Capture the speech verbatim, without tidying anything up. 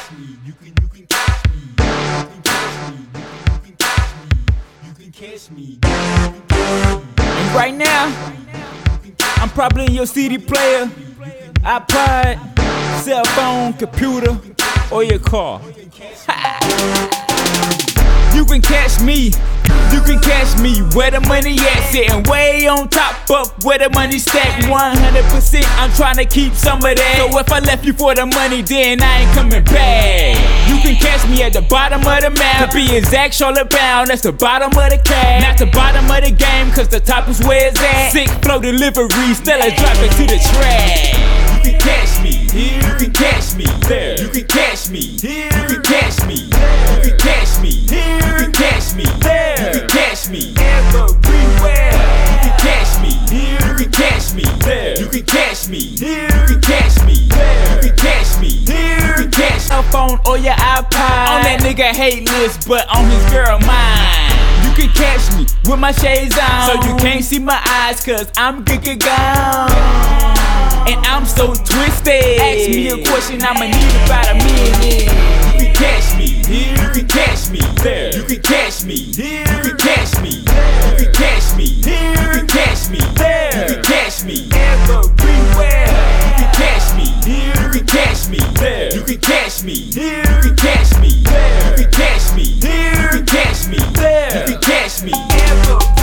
catch me. You can, you can catch me. You can catch me. You can, you can catch me. You can catch me. You can catch me. And right now, I'm probably in your C D player, iPod, cell phone, computer, or your car. You can catch me, you can catch me where the money at, sitting way on top up where the money stacked. One hundred percent I'm trying to keep some of that. So if I left you for the money, then I ain't coming back. You can catch me at the bottom of the map, to be exact, Charlotte bound, that's the bottom of the cab. Not the bottom of the game, cause the top is where it's at. Sick flow delivery, still I drop it to the track. You can catch me here, you can catch me there. You can catch me here, you can catch me. You can catch me here, you can catch me there. You can catch me everywhere. You can catch me here, you can catch me there. You can catch me here, you can catch me there. You can catch me here, you can catch me. Cell phone or your iPod, on that nigga hate list, but on his girl mind. You can catch me with my shades on, so you can't see my eyes, cause I'm giga gone. And I'm so twisted. Ask me a question, I'ma need about a minute. You can catch me here, you can catch me there. You can catch me here, you can catch me. You can catch me here, you can catch me there. You can catch me everywhere. You can catch me here, you can catch me there. You can catch me here, you can catch me there. You can catch me here, you can catch me there. You can catch me everywhere.